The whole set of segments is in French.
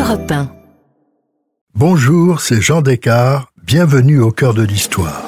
Europe 1. Bonjour, c'est Jean Descartes, bienvenue au cœur de l'histoire.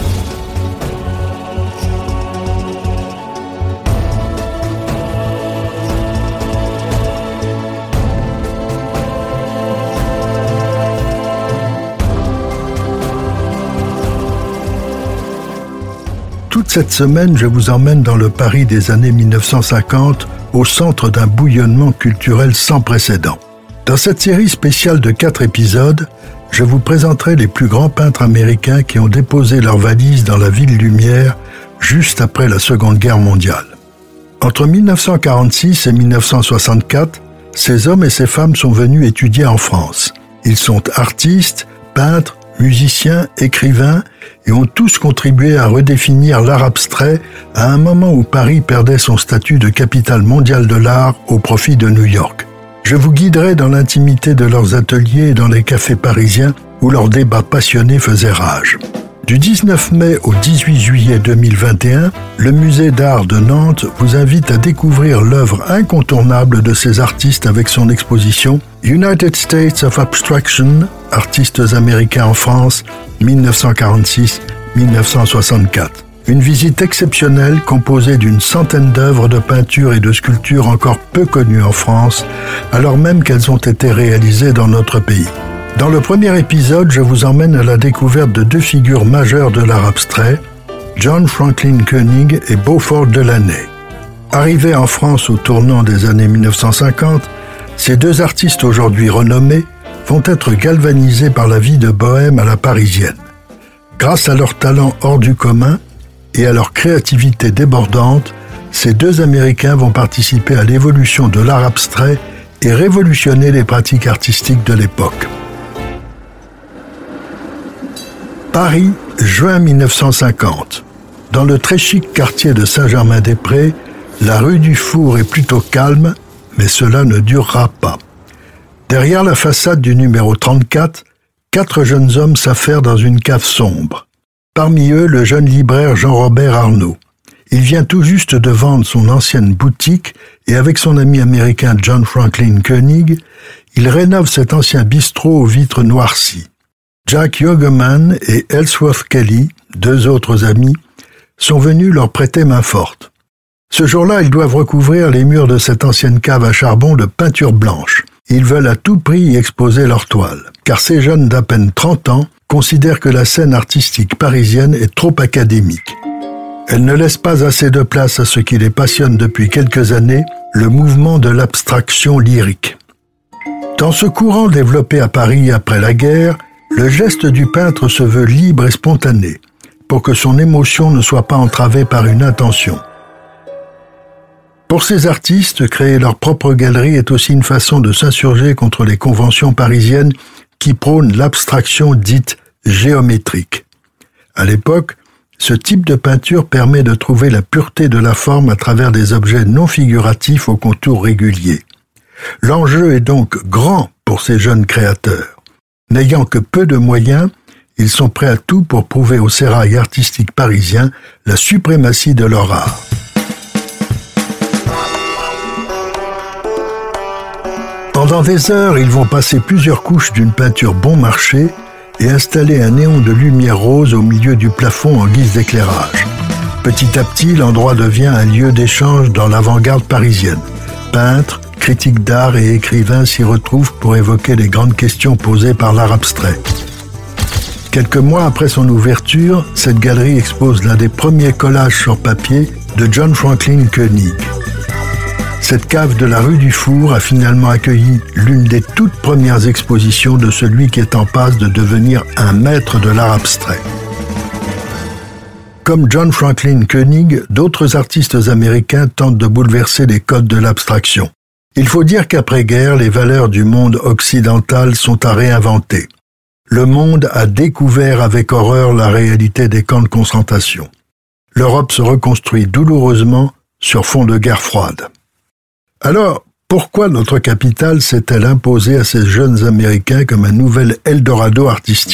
Toute cette semaine, je vous emmène dans le Paris des années 1950, au centre d'un bouillonnement culturel sans précédent. Dans cette série spéciale de 4 épisodes, je vous présenterai les plus grands peintres américains qui ont déposé leurs valises dans la ville lumière juste après la Seconde Guerre mondiale. Entre 1946 et 1964, ces hommes et ces femmes sont venus étudier en France. Ils sont artistes, peintres, musiciens, écrivains et ont tous contribué à redéfinir l'art abstrait à un moment où Paris perdait son statut de capitale mondiale de l'art au profit de New York. Je vous guiderai dans l'intimité de leurs ateliers et dans les cafés parisiens où leurs débats passionnés faisaient rage. Du 19 mai au 18 juillet 2021, le Musée d'art de Nantes vous invite à découvrir l'œuvre incontournable de ces artistes avec son exposition United States of Abstraction, artistes américains en France, 1946-1964. Une visite exceptionnelle composée d'une centaine d'œuvres de peinture et de sculptures encore peu connues en France, alors même qu'elles ont été réalisées dans notre pays. Dans le premier épisode, je vous emmène à la découverte de 2 figures majeures de l'art abstrait, John Franklin Koenig et Beaufort Delaunay. Arrivés en France au tournant des années 1950, ces 2 artistes aujourd'hui renommés vont être galvanisés par la vie de bohème à la parisienne. Grâce à leur talent hors du commun et à leur créativité débordante, ces 2 Américains vont participer à l'évolution de l'art abstrait et révolutionner les pratiques artistiques de l'époque. Paris, juin 1950. Dans le très chic quartier de Saint-Germain-des-Prés, la rue du Four est plutôt calme, mais cela ne durera pas. Derrière la façade du numéro 34, 4 jeunes hommes s'affairent dans une cave sombre. Parmi eux, le jeune libraire Jean-Robert Arnaud. Il vient tout juste de vendre son ancienne boutique et avec son ami américain John Franklin Koenig, il rénove cet ancien bistrot aux vitres noircies. Jack Yogeman et Ellsworth Kelly, 2 autres amis, sont venus leur prêter main forte. Ce jour-là, ils doivent recouvrir les murs de cette ancienne cave à charbon de peinture blanche. Ils veulent à tout prix y exposer leur toile, car ces jeunes d'à peine 30 ans considèrent que la scène artistique parisienne est trop académique. Elle ne laisse pas assez de place à ce qui les passionne depuis quelques années, le mouvement de l'abstraction lyrique. Dans ce courant développé à Paris après la guerre, le geste du peintre se veut libre et spontané, pour que son émotion ne soit pas entravée par une intention. Pour ces artistes, créer leur propre galerie est aussi une façon de s'insurger contre les conventions parisiennes qui prônent l'abstraction dite géométrique. À l'époque, ce type de peinture permet de trouver la pureté de la forme à travers des objets non figuratifs aux contours réguliers. L'enjeu est donc grand pour ces jeunes créateurs. N'ayant que peu de moyens, ils sont prêts à tout pour prouver au sérail artistique parisien la suprématie de leur art. Pendant des heures, ils vont passer plusieurs couches d'une peinture bon marché et installer un néon de lumière rose au milieu du plafond en guise d'éclairage. Petit à petit, l'endroit devient un lieu d'échange dans l'avant-garde parisienne. Peintres, critiques d'art et écrivains s'y retrouvent pour évoquer les grandes questions posées par l'art abstrait. Quelques mois après son ouverture, cette galerie expose l'un des premiers collages sur papier de John Franklin Koenig. Cette cave de la rue du Four a finalement accueilli l'une des toutes premières expositions de celui qui est en passe de devenir un maître de l'art abstrait. Comme John Franklin Koenig, d'autres artistes américains tentent de bouleverser les codes de l'abstraction. Il faut dire qu'après-guerre, les valeurs du monde occidental sont à réinventer. Le monde a découvert avec horreur la réalité des camps de concentration. L'Europe se reconstruit douloureusement sur fond de guerre froide. Alors, pourquoi notre capitale s'est-elle imposée à ces jeunes Américains comme un nouvel Eldorado artistique ?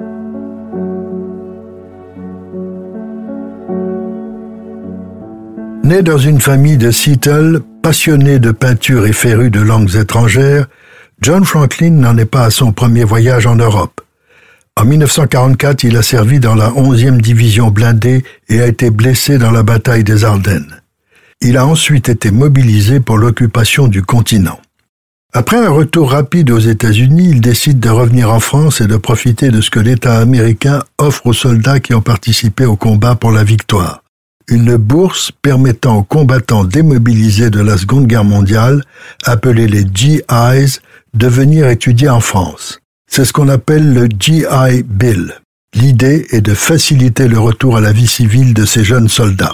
Né dans une famille de Seattle, passionné de peinture et féru de langues étrangères, John Franklin n'en est pas à son premier voyage en Europe. En 1944, il a servi dans la 11e division blindée et a été blessé dans la bataille des Ardennes. Il a ensuite été mobilisé pour l'occupation du continent. Après un retour rapide aux États-Unis, il décide de revenir en France et de profiter de ce que l'État américain offre aux soldats qui ont participé au combat pour la victoire. Une bourse permettant aux combattants démobilisés de la Seconde Guerre mondiale, appelés les GIs, de venir étudier en France. C'est ce qu'on appelle le GI Bill. L'idée est de faciliter le retour à la vie civile de ces jeunes soldats.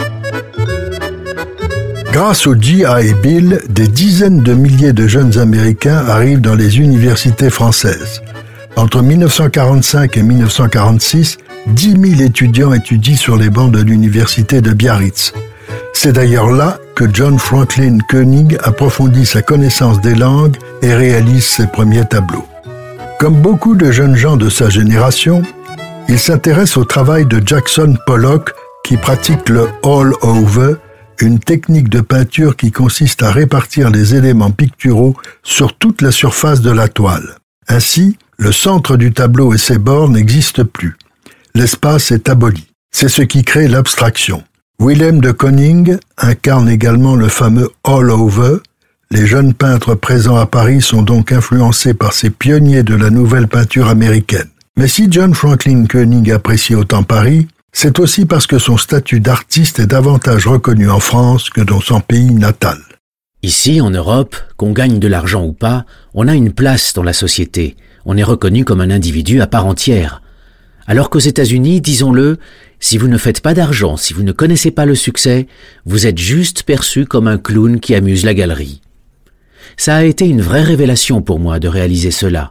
Grâce au GI Bill, des dizaines de milliers de jeunes Américains arrivent dans les universités françaises. Entre 1945 et 1946, 10 000 étudiants étudient sur les bancs de l'université de Biarritz. C'est d'ailleurs là que John Franklin Koenig approfondit sa connaissance des langues et réalise ses premiers tableaux. Comme beaucoup de jeunes gens de sa génération, il s'intéresse au travail de Jackson Pollock qui pratique le all-over, une technique de peinture qui consiste à répartir les éléments picturaux sur toute la surface de la toile. Ainsi, le centre du tableau et ses bords n'existent plus. L'espace est aboli. C'est ce qui crée l'abstraction. Willem de Kooning incarne également le fameux all-over. Les jeunes peintres présents à Paris sont donc influencés par ces pionniers de la nouvelle peinture américaine. Mais si John Franklin Koenig apprécie autant Paris, c'est aussi parce que son statut d'artiste est davantage reconnu en France que dans son pays natal. Ici, en Europe, qu'on gagne de l'argent ou pas, on a une place dans la société. On est reconnu comme un individu à part entière. Alors qu'aux États-Unis, disons-le, si vous ne faites pas d'argent, si vous ne connaissez pas le succès, vous êtes juste perçu comme un clown qui amuse la galerie. Ça a été une vraie révélation pour moi de réaliser cela.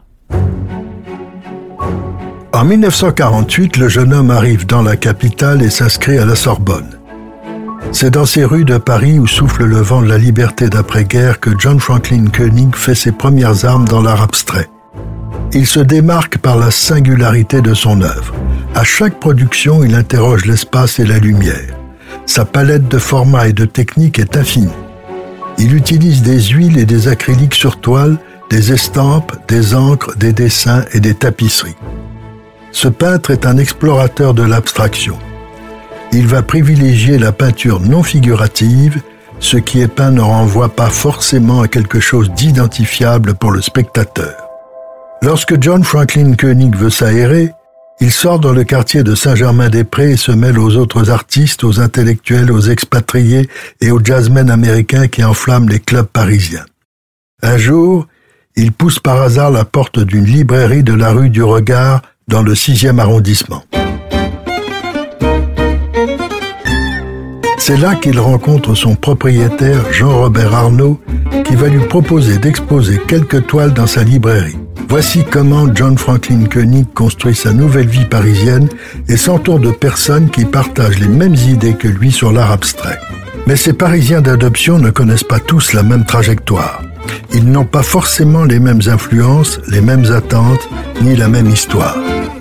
En 1948, le jeune homme arrive dans la capitale et s'inscrit à la Sorbonne. C'est dans ces rues de Paris où souffle le vent de la liberté d'après-guerre que John Franklin Koenig fait ses premières armes dans l'art abstrait. Il se démarque par la singularité de son œuvre. À chaque production, il interroge l'espace et la lumière. Sa palette de formats et de techniques est infinie. Il utilise des huiles et des acryliques sur toile, des estampes, des encres, des dessins et des tapisseries. Ce peintre est un explorateur de l'abstraction. Il va privilégier la peinture non figurative, ce qui est peint ne renvoie pas forcément à quelque chose d'identifiable pour le spectateur. Lorsque John Franklin Koenig veut s'aérer, il sort dans le quartier de Saint-Germain-des-Prés et se mêle aux autres artistes, aux intellectuels, aux expatriés et aux jazzmen américains qui enflamment les clubs parisiens. Un jour, il pousse par hasard la porte d'une librairie de la rue du Regard dans le 6e arrondissement. C'est là qu'il rencontre son propriétaire Jean-Robert Arnaud qui va lui proposer d'exposer quelques toiles dans sa librairie. Voici comment John Franklin Koenig construit sa nouvelle vie parisienne et s'entoure de personnes qui partagent les mêmes idées que lui sur l'art abstrait. Mais ces Parisiens d'adoption ne connaissent pas tous la même trajectoire. Ils n'ont pas forcément les mêmes influences, les mêmes attentes, ni la même histoire.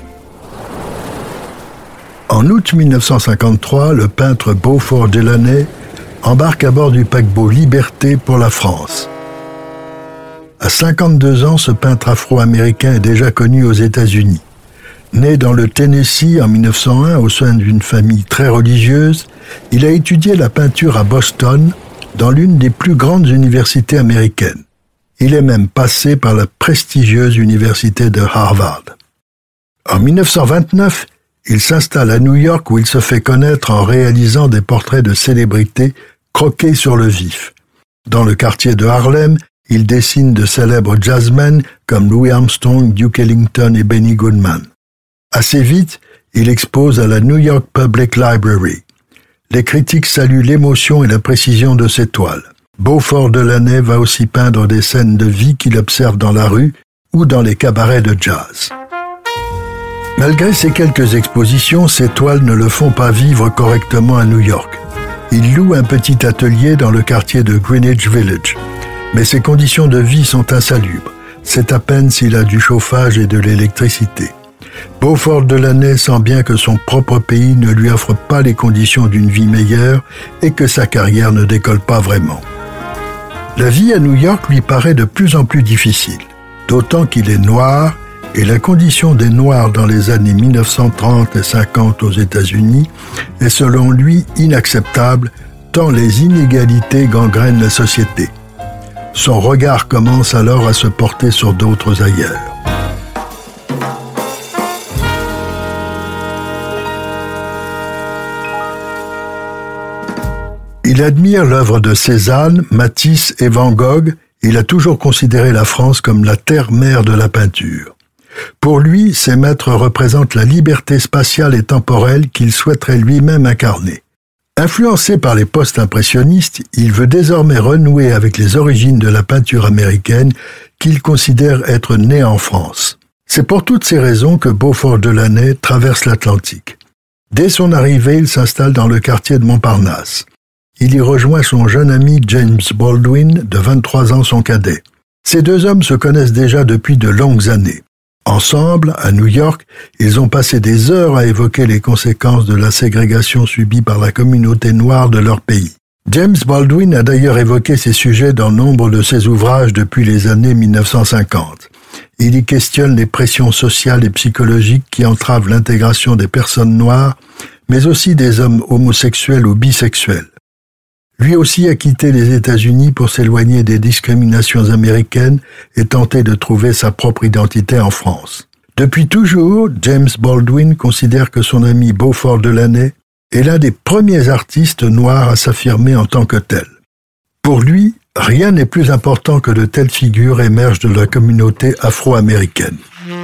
En août 1953, le peintre Beaufort Delaney embarque à bord du paquebot Liberté pour la France. À 52 ans, ce peintre afro-américain est déjà connu aux États-Unis. Né dans le Tennessee en 1901 au sein d'une famille très religieuse, il a étudié la peinture à Boston, dans l'une des plus grandes universités américaines. Il est même passé par la prestigieuse université de Harvard. En 1929, il s'installe à New York où il se fait connaître en réalisant des portraits de célébrités croqués sur le vif. Dans le quartier de Harlem, il dessine de célèbres jazzmen comme Louis Armstrong, Duke Ellington et Benny Goodman. Assez vite, il expose à la New York Public Library. Les critiques saluent l'émotion et la précision de ses toiles. Beaufort Delaney va aussi peindre des scènes de vie qu'il observe dans la rue ou dans les cabarets de jazz. Malgré ces quelques expositions, ses toiles ne le font pas vivre correctement à New York. Il loue un petit atelier dans le quartier de Greenwich Village. Mais ses conditions de vie sont insalubres. C'est à peine s'il a du chauffage et de l'électricité. Beaufort Delaney sent bien que son propre pays ne lui offre pas les conditions d'une vie meilleure et que sa carrière ne décolle pas vraiment. La vie à New York lui paraît de plus en plus difficile. d'autant qu'il est noir et la condition des Noirs dans les années 1930 et 50 aux États-Unis est selon lui inacceptable tant les inégalités gangrènent la société. Son regard commence alors à se porter sur d'autres ailleurs. Il admire l'œuvre de Cézanne, Matisse et Van Gogh. Il a toujours considéré la France comme la terre-mère de la peinture. Pour lui, ces maîtres représentent la liberté spatiale et temporelle qu'il souhaiterait lui-même incarner. Influencé par les post-impressionnistes, il veut désormais renouer avec les origines de la peinture américaine qu'il considère être née en France. C'est pour toutes ces raisons que Beaufort-Delaunay traverse l'Atlantique. Dès son arrivée, il s'installe dans le quartier de Montparnasse. Il y rejoint son jeune ami James Baldwin, de 23 ans son cadet. Ces deux hommes se connaissent déjà depuis de longues années. Ensemble, à New York, ils ont passé des heures à évoquer les conséquences de la ségrégation subie par la communauté noire de leur pays. James Baldwin a d'ailleurs évoqué ces sujets dans nombre de ses ouvrages depuis les années 1950. Il y questionne les pressions sociales et psychologiques qui entravent l'intégration des personnes noires, mais aussi des hommes homosexuels ou bisexuels. Lui aussi a quitté les États-Unis pour s'éloigner des discriminations américaines et tenter de trouver sa propre identité en France. Depuis toujours, James Baldwin considère que son ami Beaufort-Delaunay est l'un des premiers artistes noirs à s'affirmer en tant que tel. Pour lui, rien n'est plus important que de telles figures émergent de la communauté afro-américaine.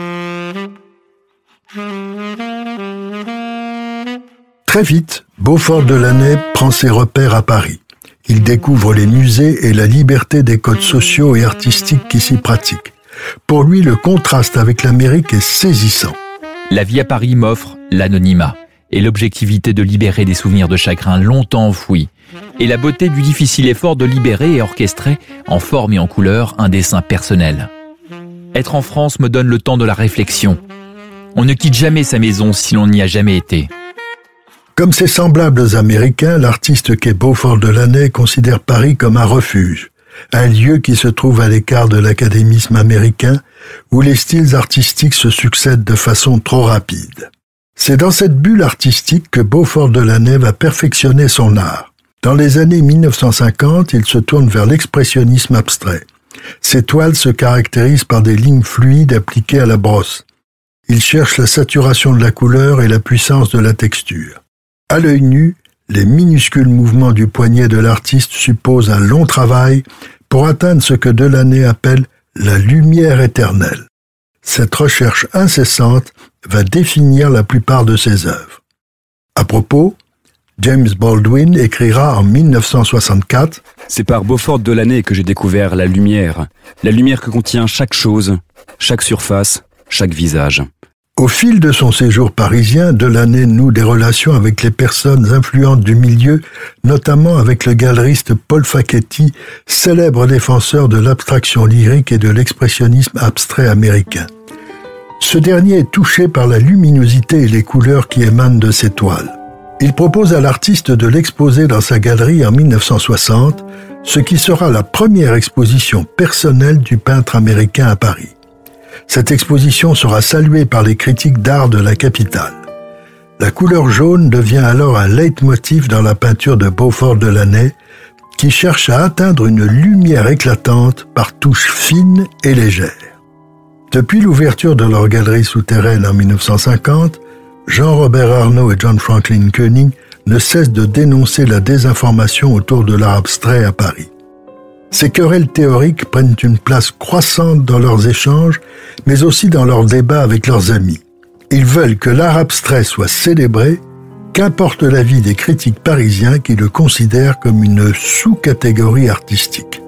Très vite, Beaufort-Delaunay prend ses repères à Paris. Il découvre les musées et la liberté des codes sociaux et artistiques qui s'y pratiquent. Pour lui, le contraste avec l'Amérique est saisissant. La vie à Paris m'offre l'anonymat et l'objectivité de libérer des souvenirs de chagrin longtemps enfouis, et la beauté du difficile effort de libérer et orchestrer, en forme et en couleur, un dessin personnel. Être en France me donne le temps de la réflexion. On ne quitte jamais sa maison si l'on n'y a jamais été. Comme ses semblables américains, l'artiste qu'est Beaufort-Delaunay considère Paris comme un refuge, un lieu qui se trouve à l'écart de l'académisme américain, où les styles artistiques se succèdent de façon trop rapide. C'est dans cette bulle artistique que Beaufort-Delaunay va perfectionner son art. Dans les années 1950, il se tourne vers l'expressionnisme abstrait. Ses toiles se caractérisent par des lignes fluides appliquées à la brosse. Il cherche la saturation de la couleur et la puissance de la texture. À l'œil nu, les minuscules mouvements du poignet de l'artiste supposent un long travail pour atteindre ce que Delaunay appelle la lumière éternelle. Cette recherche incessante va définir la plupart de ses œuvres. À propos, James Baldwin écrira en 1964 « C'est par Beaufort-Delaunay que j'ai découvert la lumière que contient chaque chose, chaque surface, chaque visage. » Au fil de son séjour parisien, Delaunay noue des relations avec les personnes influentes du milieu, notamment avec le galeriste Paul Facchetti, célèbre défenseur de l'abstraction lyrique et de l'expressionnisme abstrait américain. Ce dernier est touché par la luminosité et les couleurs qui émanent de ses toiles. Il propose à l'artiste de l'exposer dans sa galerie en 1960, ce qui sera la première exposition personnelle du peintre américain à Paris. Cette exposition sera saluée par les critiques d'art de la capitale. La couleur jaune devient alors un leitmotiv dans la peinture de Beaufort-Delaunay, qui cherche à atteindre une lumière éclatante par touches fines et légères. Depuis l'ouverture de leur galerie souterraine en 1950, Jean-Robert Arnaud et John Franklin Koenig ne cessent de dénoncer la désinformation autour de l'art abstrait à Paris. Ces querelles théoriques prennent une place croissante dans leurs échanges, mais aussi dans leurs débats avec leurs amis. Ils veulent que l'art abstrait soit célébré, qu'importe l'avis des critiques parisiens qui le considèrent comme une sous-catégorie artistique.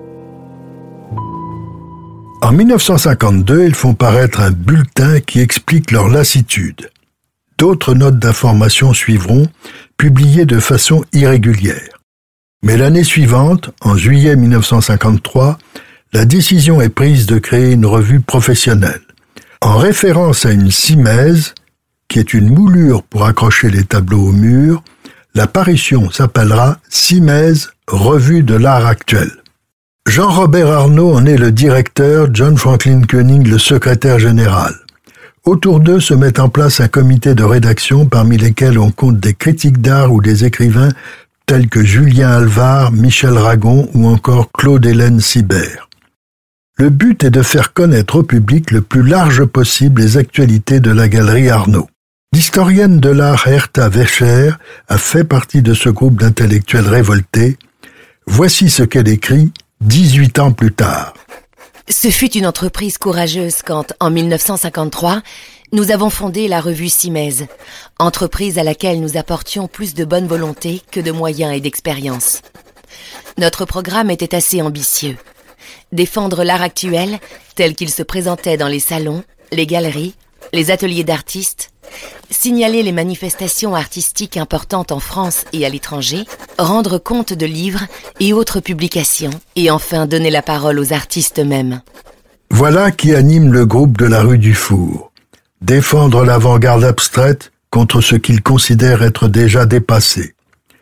En 1952, ils font paraître un bulletin qui explique leur lassitude. D'autres notes d'information suivront, publiées de façon irrégulière. Mais l'année suivante, en juillet 1953, la décision est prise de créer une revue professionnelle. En référence à une simèse, qui est une moulure pour accrocher les tableaux au mur, la parution s'appellera Simèse, revue de l'art actuel. Jean-Robert Arnault en est le directeur, John Franklin Koenig le secrétaire général. Autour d'eux se met en place un comité de rédaction parmi lesquels on compte des critiques d'art ou des écrivains tels que Julien Alvar, Michel Ragon ou encore Claude-Hélène Sibert. Le but est de faire connaître au public le plus large possible les actualités de la galerie Arnault. L'historienne de l'art Herta Wäscher a fait partie de ce groupe d'intellectuels révoltés. Voici ce qu'elle écrit 18 ans plus tard. Ce fut une entreprise courageuse quand, en 1953, nous avons fondé la revue Simèse, entreprise à laquelle nous apportions plus de bonne volonté que de moyens et d'expérience. Notre programme était assez ambitieux. Défendre l'art actuel, tel qu'il se présentait dans les salons, les galeries, les ateliers d'artistes, signaler les manifestations artistiques importantes en France et à l'étranger, rendre compte de livres et autres publications, et enfin donner la parole aux artistes eux-mêmes. Voilà qui anime le groupe de la rue du Four. Défendre l'avant-garde abstraite contre ce qu'il considère être déjà dépassé.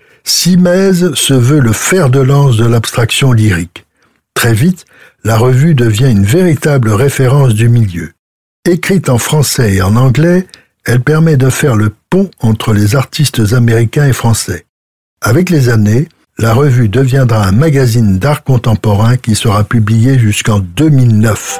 Simèse se veut le fer de lance de l'abstraction lyrique. Très vite, la revue devient une véritable référence du milieu. Écrite en français et en anglais, elle permet de faire le pont entre les artistes américains et français. Avec les années, la revue deviendra un magazine d'art contemporain qui sera publié jusqu'en 2009.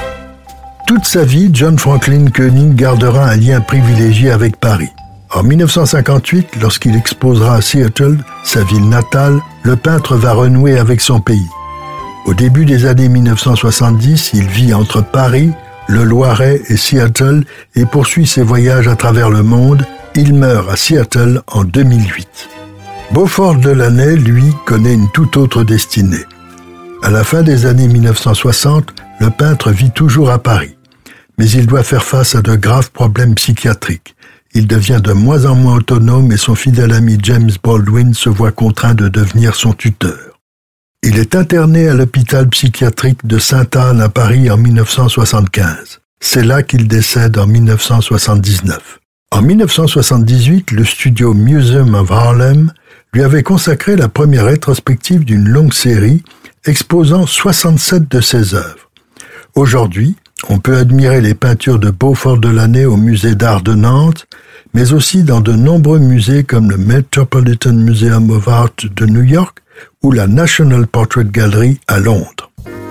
Toute sa vie, John Franklin Koenig gardera un lien privilégié avec Paris. En 1958, lorsqu'il exposera à Seattle, sa ville natale, le peintre va renouer avec son pays. Au début des années 1970, il vit entre Paris, le Loiret et Seattle et poursuit ses voyages à travers le monde. Il meurt à Seattle en 2008. Beaufort Delaunay, lui, connaît une toute autre destinée. À la fin des années 1960, le peintre vit toujours à Paris. Mais il doit faire face à de graves problèmes psychiatriques. Il devient de moins en moins autonome et son fidèle ami James Baldwin se voit contraint de devenir son tuteur. Il est interné à l'hôpital psychiatrique de Sainte-Anne à Paris en 1975. C'est là qu'il décède en 1979. En 1978, le studio Museum of Harlem lui avait consacré la première rétrospective d'une longue série exposant 67 de ses œuvres. Aujourd'hui, on peut admirer les peintures de Beaufort Delaunay au musée d'art de Nantes, mais aussi dans de nombreux musées comme le Metropolitan Museum of Art de New York ou la National Portrait Gallery à Londres.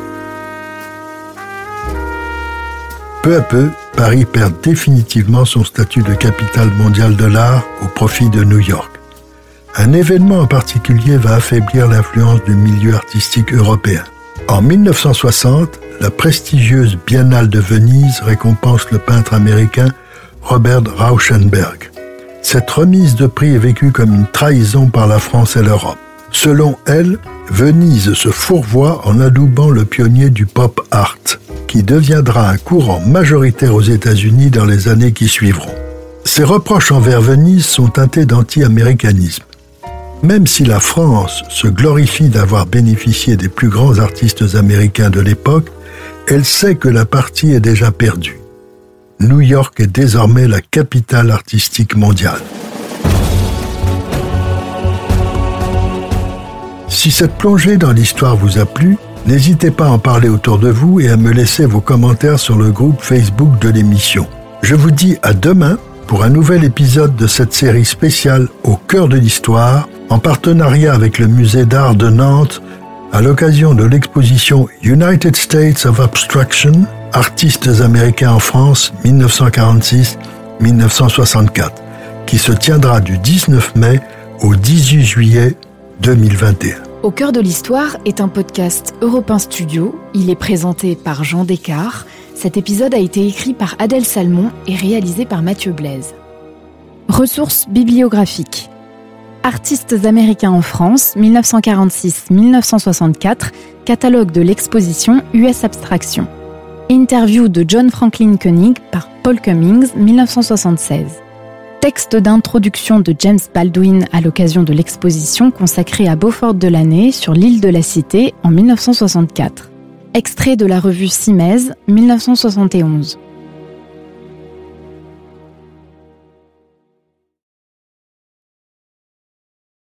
Peu à peu, Paris perd définitivement son statut de capitale mondiale de l'art au profit de New York. Un événement en particulier va affaiblir l'influence du milieu artistique européen. En 1960, la prestigieuse Biennale de Venise récompense le peintre américain Robert Rauschenberg. Cette remise de prix est vécue comme une trahison par la France et l'Europe. Selon elle, Venise se fourvoie en adoubant le pionnier du pop art, qui deviendra un courant majoritaire aux États-Unis dans les années qui suivront. Ces reproches envers Venise sont teintés d'anti-américanisme. Même si la France se glorifie d'avoir bénéficié des plus grands artistes américains de l'époque, elle sait que la partie est déjà perdue. New York est désormais la capitale artistique mondiale. Si cette plongée dans l'histoire vous a plu, n'hésitez pas à en parler autour de vous et à me laisser vos commentaires sur le groupe Facebook de l'émission. Je vous dis à demain pour un nouvel épisode de cette série spéciale Au cœur de l'histoire, en partenariat avec le Musée d'art de Nantes, à l'occasion de l'exposition United States of Abstraction, Artistes américains en France 1946-1964, qui se tiendra du 19 mai au 18 juillet 2021. Au cœur de l'histoire est un podcast Europe 1 Studio. Il est présenté par Jean Descartes. Cet épisode a été écrit par Adèle Salmon et réalisé par Mathieu Blaise. Ressources bibliographiques. Artistes américains en France, 1946-1964, catalogue de l'exposition US Abstraction. Interview de John Franklin Koenig par Paul Cummings, 1976. Texte d'introduction de James Baldwin à l'occasion de l'exposition consacrée à Beaufort Delaunay sur l'île de la Cité en 1964. Extrait de la revue Simèse, 1971.